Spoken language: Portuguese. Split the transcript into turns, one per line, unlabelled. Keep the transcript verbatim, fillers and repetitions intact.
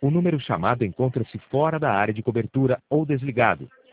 o número chamado encontra-se fora da área de cobertura ou desligado.